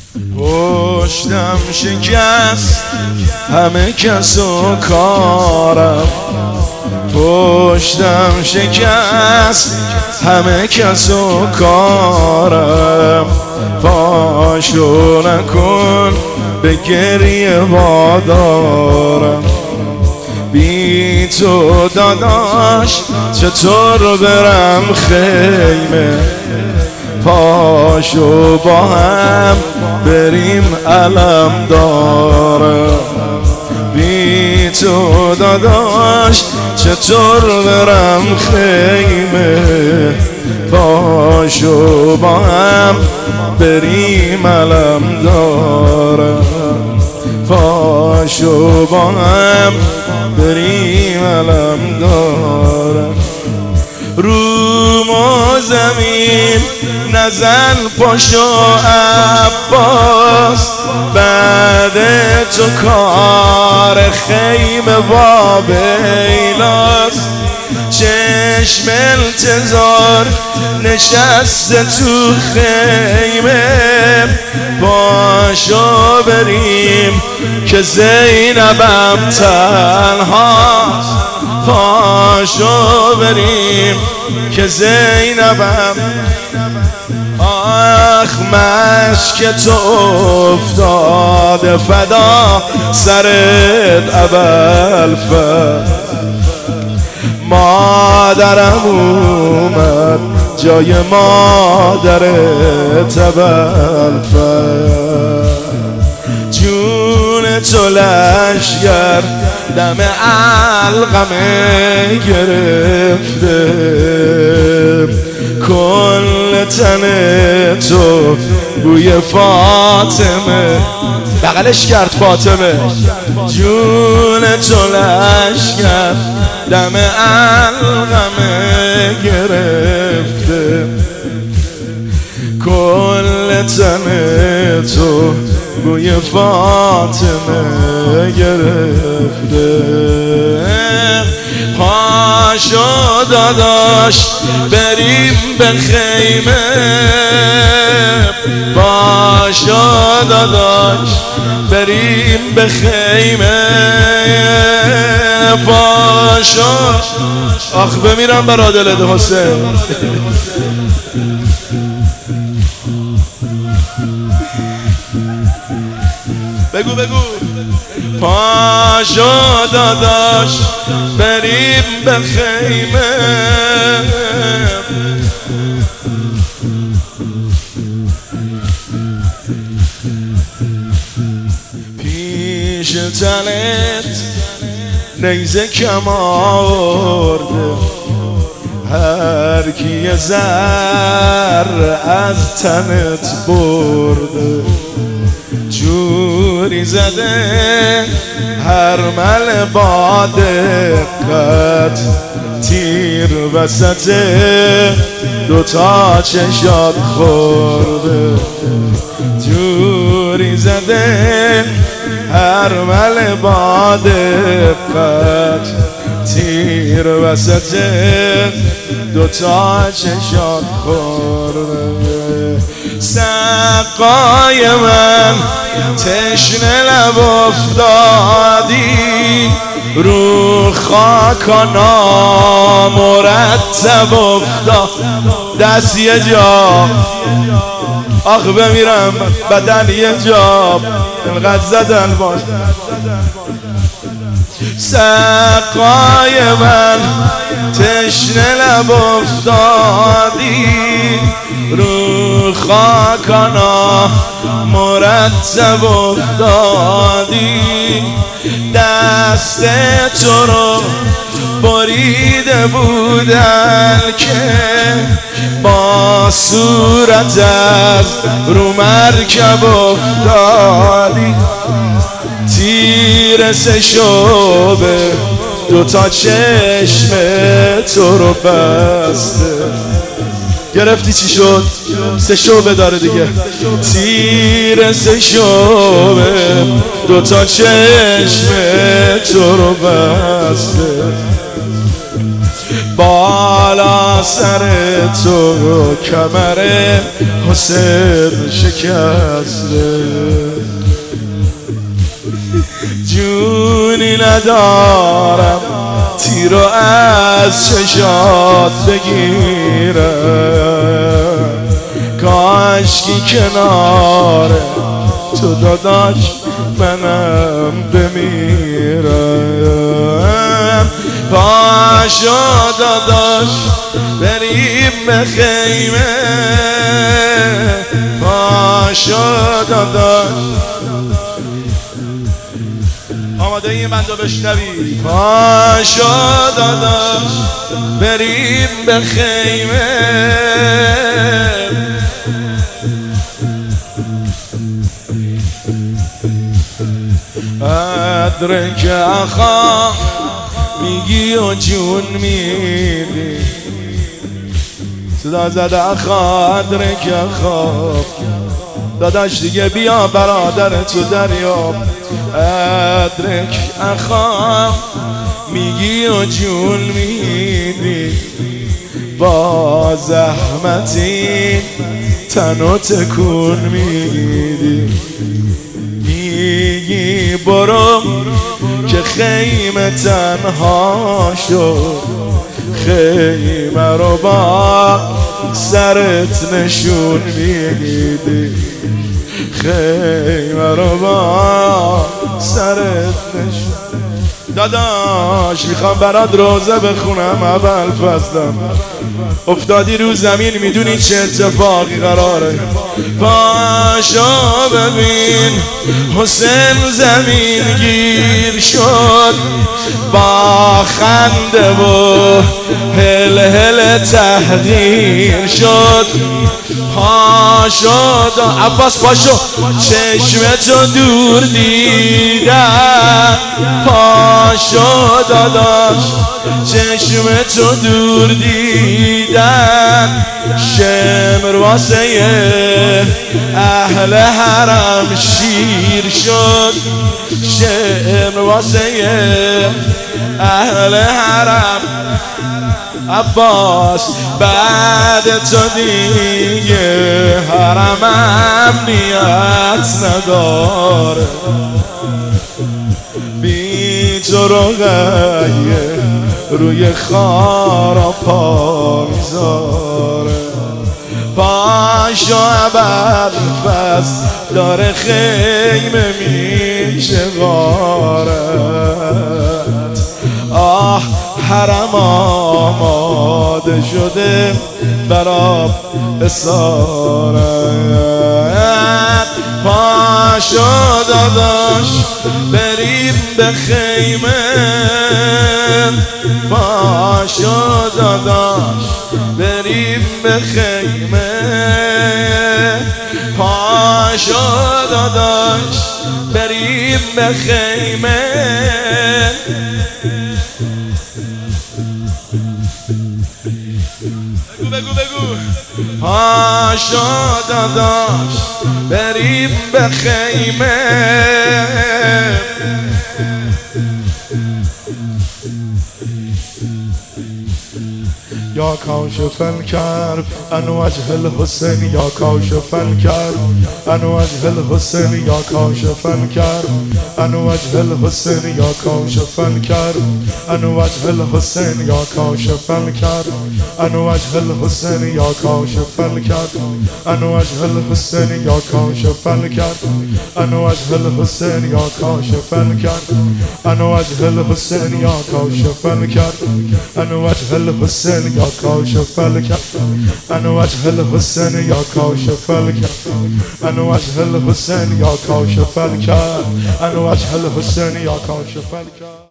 پشتم شکست همه کس و کارم، پشتم شکست همه کس و کارم. پاشو نکن به گریه وادارم، بی تو داداش چطور برم خیمه. پاشو با هم بریم علم دارم، بی تو داداش چطور برم خیمه. پاشو با هم بریم علم دارم، پاشو با هم بریم علم دارم. روم و زمین نزن پاشو عباس، بعد تو کار خیمه با بیلاس. چشم انتظار نشسته تو خیمه، پاشو بریم که زینبم تنهاست. پاشو بریم که زینبم، آخ مشک تو افتاده فدا سرت ابوالفضل. مادرم اومد جای مادرت ابوالفضل. جون تو لشگر دم علقمه گرفته، کل تن تو بوی فاطمه، بغلش کرد فاطمه. جون تو لشگر دم علقمه گرفته، کل تن تو بوی فاطمه گرفته. پاشو داداش بریم به خیمه، پاشو داداش بریم به خیمه. پاشو آخ بمیرم برا دلت حسین. بگو بگو. پاشو داداش بریم به خیمه، پیش تنت نیزه کم آورده، هر کی زر از تنت برده. جوری زده هر مل با دقت، تیر وسط دوتا چشات خورده. جوری زده هر مل با دقت، تیر وسط دوتا چشات خورده. سقای من تشنه لب افتادی، رو خاکا نامرتب افتاد. دست یه جا آخ بمیرم بدن یه جا اینقدر زدن باش. سقای من تشنه لب افتادی، رو خاکانا مرتب افتادی. دست تو رو بریده بودن که با صورت از رو مرکب افتادی. تیر سه شعبه دوتا چشم تو رو بسته. گرفتی چی شد؟ سه شعبه داره دیگه. تیر سه شعبه دوتا چشم تو رو بسته. بالا سر تو کمر حسین شکسته جونی ندارم تیرو از چشات بگیرم کاشکی کنار تو داداش منم بمیرم پاشو داداش بریم به خیمه پاشو داداش آماده این بندو بشنوی پاشو داداش بریم به خیمه ادرک اخا میگی و جون میدی صدا زده اخا ادرک اخا داداش دیگه بیا برادر تو دریا ادرک اخا میگی و جون میدی با زحمتی تنو تکون میدی میگی برو که خیمه تنها شد خیمه رو با سرت نشون میدی خیمه رو با سرت نشون داداش میخوام برات روزه بخونم اول فصلم افتادی رو زمین میدونی چه اتفاقی قراره پاشو ببین حسین زمین گیر شد با خنده و هل هل تحقیر شد پاشو عباس پاشو چشمتو دور دیدم پاشو داداش چشمتو دور دیدن شمر واسه اهل حرم شیر شد شمر واسه اهل حرم عباس بعد تو دیگه حرم امنیت نداره بی تو رقیه روی خارا پا میذاره پاشو عبر پس داره خیمه میشه غارت آه حرم آماده شده برا اسارت پاشو داداش بریم به خیمه پاشو داداش بریم به خیمه پاشو داداش بریم به خیمه بگو پاشو داداش بریم به خیمه یا کاشف الکرب عن وجه الحسین یا کاشف الکرب عن وجه الحسین یا کاشف الکرب عن وجه الحسین یا کاشف الکرب عن وجه الحسین یا کاشف الکرب عن وجه الحسین یا کاشف الکرب عن وجه الحسین یا کاشف الکرب عن وجه الحسین یا کاشف الکرب عن وجه الحسین یا کاشف الکرب عن وجه الحسین یا کاشف الکرب عن وجه الحسین یا کاشف الکرب عن وجه الحسین یا کاشف الکرب عن وجه الحسین یا کاشف الکرب